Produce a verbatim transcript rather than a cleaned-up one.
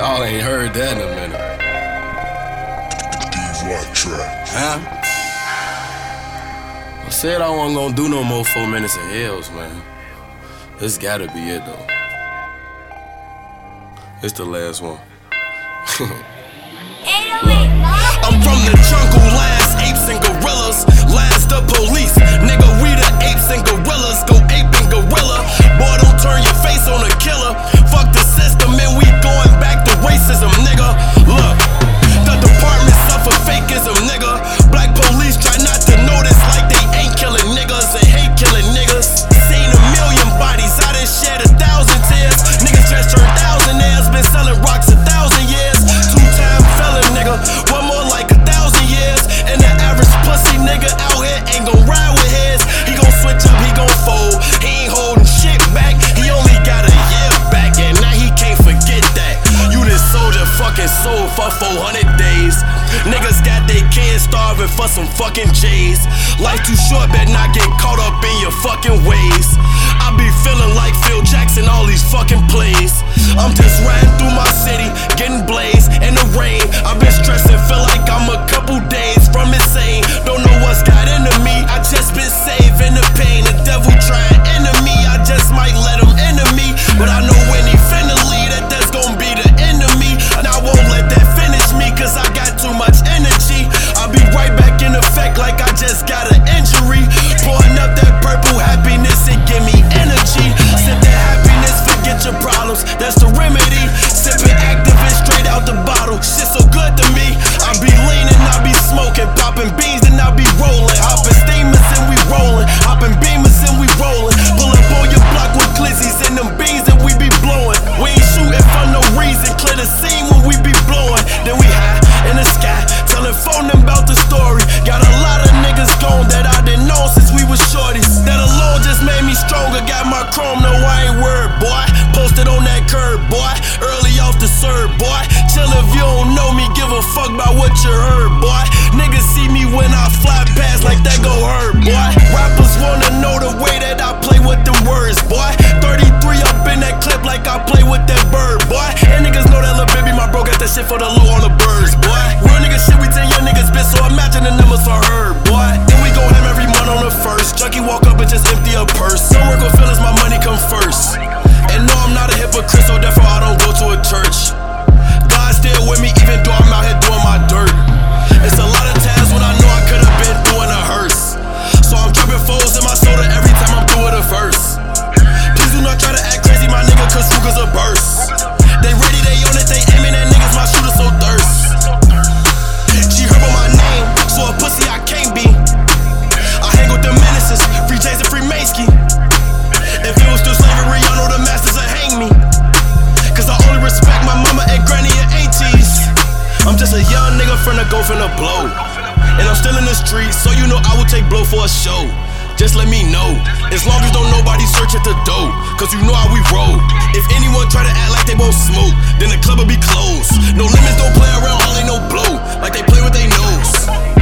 Y'all ain't heard that in a minute. D-Block track. Huh? I said I wasn't gonna do no more four minutes of Hells, man. This gotta be it, though. It's the last one. I'm from the jungle, last apes and gorillas, last the police. Nigga, we the apes and gorillas, go ape and gorilla. Boy, don't turn your face on a killer. Fuck the system and we going back to racism, nigga. Look, the department suffer fakeism, nigga. Black police try not to notice like they ain't killing niggas and hate killing niggas. Seen a million bodies, I done shed a thousand tears. Niggas just turned thousandaires, been selling rocks a thousand years. Two-time felon, nigga, one more like a thousand years. And the average pussy nigga out here ain't gon' ride with his. He gon' switch up, he gon' fold. He ain't holding shit back, he only got a year back. And now he can't forget that. You this soldier fucking soul for four hundred days. Niggas got they kids starving for some fucking J's. Life too short, better not get caught up in your fucking ways. I be feeling like Phil Jackson, all these fucking plays. I'm just riding through my city, getting blazed in the rain. I've been stressing, feel like I'm a couple days from insane. Don't know what's got into me, I just been saving the pain. The devil trying enemy, I just might let him enter me. But I know when he finna leave, that that's gon' be the end of me. And I won't let that finish me, cause I got too much energy. I'll be right back in effect like I just got an injury. Pouring up that purple happiness, it give me energy. Sip that happiness, forget your problems, that's the remedy. Sipping activist straight out the bottle, shit so good to me. I be leaning, I be smoking, popping beans and I be rolling. Hopping steamers and we rolling, hopping beamers and we rolling. Pull up on your block with glizzies and them beans that we be blowing. We ain't shooting for no reason, clear the scene when we be blowing. Then we high in the sky, telling phone them about the story. Got a lot of niggas gone that I didn't know since we was shorties. That alone just made me stronger, got my chrome, no I ain't worried, boy. Posted on that curb, boy, early off the serve, boy. Chill if you don't know me, give a fuck about what you heard, boy. Niggas see me when I fly past like that go hurt, boy. Rappers wanna know the way that I play with them words, boy. thirty-three up in that clip like I play with that bird, boy. And niggas know that little baby, my bro got that shit for the low on the birds, boy. Real nigga shit, we tell young niggas bitch, so imagine the numbers for her, boy. Then we go ham every month on the first. Junkie walk up and just empty a purse. Some work with feelings, my money come first. And no, I'm not a hypocrite, so therefore I don't go to a church. God still with me, even though I'm out here doing my dirt. It's a lot of times when I know I could've been doing a hearse. So I'm dropping foes in my soda every time I'm through with a verse. Please do not try to act crazy, my nigga, cause Ruger's a burst. They ready, they on it, they aiming at niggas, my shooter so thirst. She heard about my name, so a pussy I can't be. I hang with the menaces, free Jays and free Mansky. If it was still slavery, I know the masters would hang me. Cause I only respect my mama and granny and aunties. I'm just a young nigga finna go finna blow. And I'm still in the streets, so you know I will take blow for a show. Just let me know, as long as don't nobody search at the door. Cause you know how we roll. If anyone try to act like they won't smoke, then the club will be closed. No limits, don't play around, only no blow. Like they play with their nose.